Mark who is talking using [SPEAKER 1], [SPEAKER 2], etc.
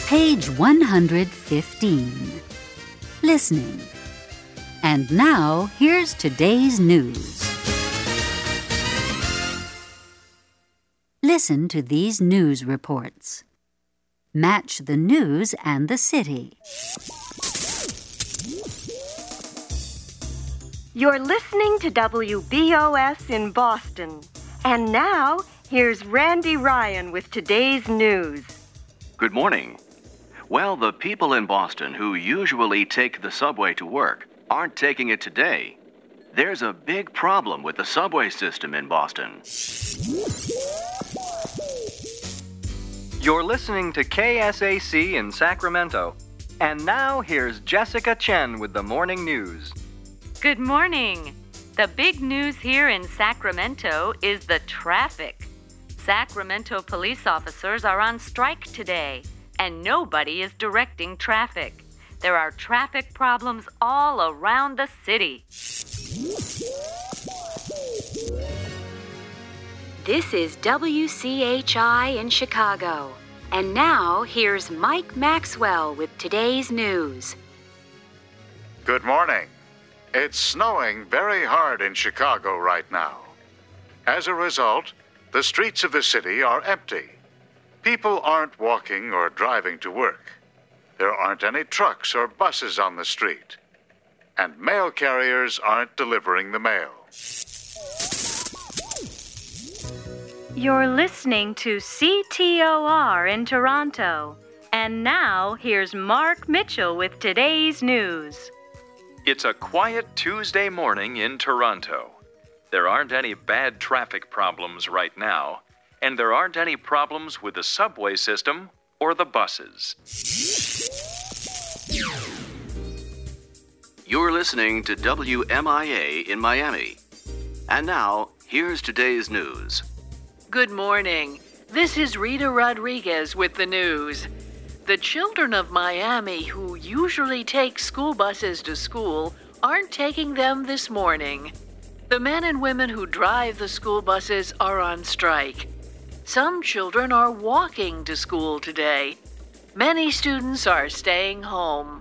[SPEAKER 1] Page 115. Listening. And now, here's today's news. Listen to these news reports. Match the news and the city.
[SPEAKER 2] You're listening to WBOS in Boston. And now, here's Randy Ryan with today's news.
[SPEAKER 3] Good morning. Well, the people in Boston who usually take the subway to work aren't taking it today. There's a big problem with the subway system in Boston.
[SPEAKER 4] You're listening to KSAC in Sacramento. And now here's Jessica Chen with the morning news.
[SPEAKER 5] Good morning. The big news here in Sacramento is the traffic. Sacramento police officers are on strike today, and nobody is directing traffic. There are traffic problems all around the city. This is WCHI in Chicago. And now, here's Mike Maxwell with today's news.
[SPEAKER 6] Good morning. It's snowing very hard in Chicago right now. As a result, the streets of the city are empty. People aren't walking or driving to work. There aren't any trucks or buses on the street. And mail carriers aren't delivering the mail.
[SPEAKER 2] You're listening to CTOR in Toronto. And now, here's Mark Mitchell with today's news.
[SPEAKER 7] It's a quiet Tuesday morning in Toronto. There aren't any bad traffic problems right now, and there aren't any problems with the subway system or the buses.
[SPEAKER 3] You're listening to WMIA in Miami. And now, here's today's news.
[SPEAKER 8] Good morning. This is Rita Rodriguez with the news. The children of Miami who usually take school buses to school aren't taking them this morning. The men and women who drive the school buses are on strike. Some children are walking to school today. Many students are staying home.